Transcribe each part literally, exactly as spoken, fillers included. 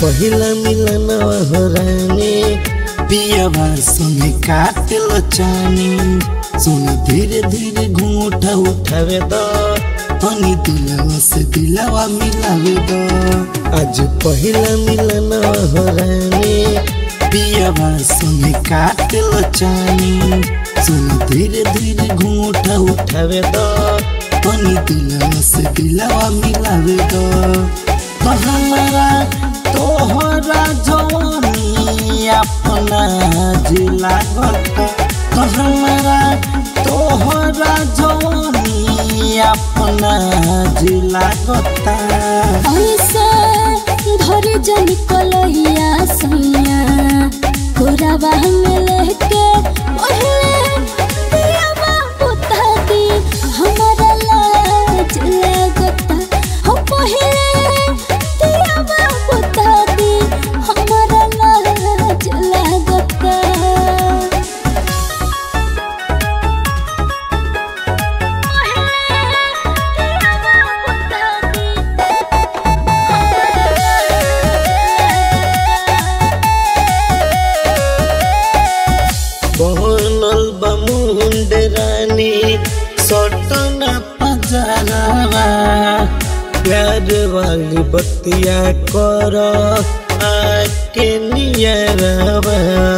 पहिला मिलन हो रानी पियावा संगे काटल चानी सुन धीरे धीरे घूंघटा उठावे दो तनी दिलवा से दिलवा मिलावे दो। आज पहिला मिलन हो रानी पियावा संगे काटल चानी सुन धीरे धीरे घूंघटा उठावे दो तनी दिलवा से दिलवा मिलावे दो। हमारा तोहरा जवानी अपना जिला गता हमारा तोहरा जवानी अपना जिला गता। ऐसा धर जन कलैया सैया कोराबा में लेके पहले पियावा बता दी हमारा लाज लगता हो पहले पियावा बता दी हमारा लाज लगता। बनल बमुंड रानी सटना पजरवा प्यार वाली बतिया कर आके नियरवा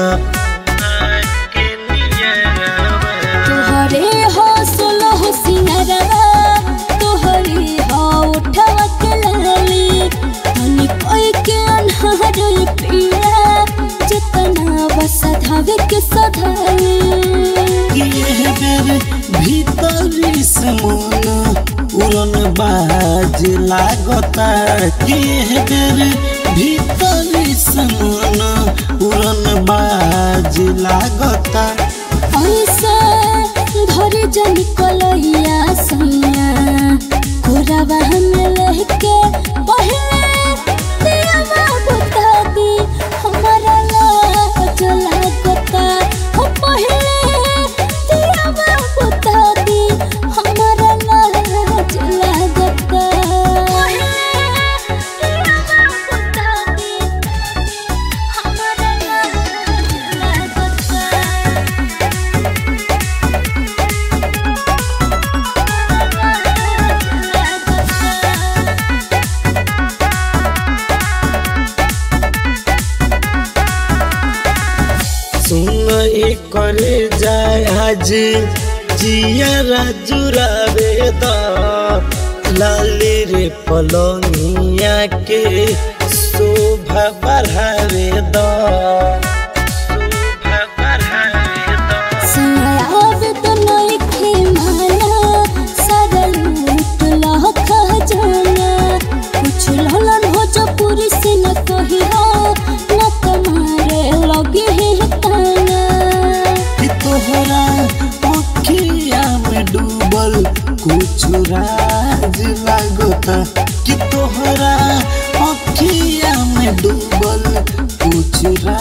आके नियरवा। तोहरे हो सोलह सिंगरवा तोहरे हो उठवा के लाली तनी कोई के अनहर पीड़ा जितना बस धावे के सधाली। ये बेर भीतरी से मन उड़न बाज लागता ये बेर भीतरी से मन उड़न बाज लागता। ऐसा धर जन कलैया सैया कोराबा में लेके पहले पियावा बता दी हमारा लाज लगता हो पहले पियावा बता दी हमारा लाज लगता। सुन करे जाय आज जिया जुरावे दा लाली रे पलंगिया के शोभा बढ़ावे दा शोभा बढ़ावे दा। सयाब तो नहीं खे माना सरल उठला खजाना कुछ ललन हो जो पूरी से न कही हो न तुम्हारे लगे है ताना। कि तोहरा अखिया में डूबल कुछ राज लागता कि तोहरा अखिया में डूबल कुछ